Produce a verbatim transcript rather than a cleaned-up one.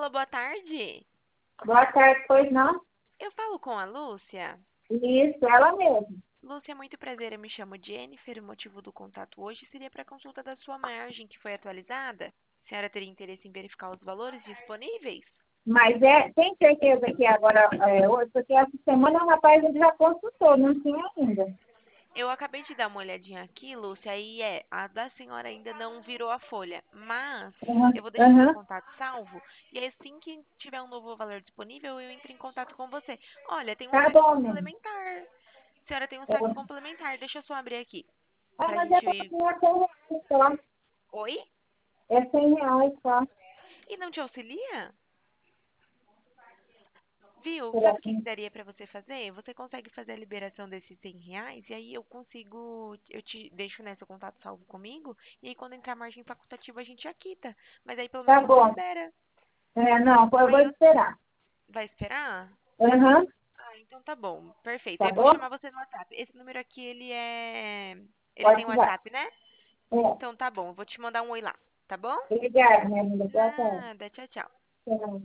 Alô, boa tarde. Boa tarde, pois não? Eu falo com a Lúcia. Isso, ela mesmo. Lúcia, muito prazer. Eu me chamo Jennifer. O motivo do contato hoje seria para a consulta da sua margem, que foi atualizada. A senhora teria interesse em verificar os valores disponíveis? Mas é, tem certeza que agora é hoje, porque essa semana o rapaz ele já consultou, não tinha ainda. Eu acabei de dar uma olhadinha aqui, Lúcia, e é, a da senhora ainda não virou a folha, mas Aham, eu vou deixar seu aham. contato salvo e aí, assim que tiver um novo valor disponível, eu entro em contato com você. Olha, tem um Tá saque bom, mesmo. complementar. A senhora tem um saque complementar. Deixa eu só abrir aqui Ah, pra mas é gente. pouquinho, é cem reais só. Oi? É cem reais só. E não te auxilia? Viu? Por Sabe o que que aqui. daria pra você fazer? Você consegue fazer a liberação desses cem reais e aí eu consigo, eu te deixo, né, seu contato salvo comigo e aí quando entrar a margem facultativa a gente já quita. Mas aí pelo Tá menos você bom. libera. É, não, eu vou Aí eu... esperar. Vai esperar? Aham, Ah, então tá bom. Perfeito. tá Aí eu vou bom? chamar você no WhatsApp. Esse número aqui, ele é... Ele tem Pode vai. WhatsApp, né? É. Então tá bom. Eu vou te mandar um oi lá. Tá bom? Obrigada, minha amiga. Boa tarde. Nada. Tchau, tchau. Tchau.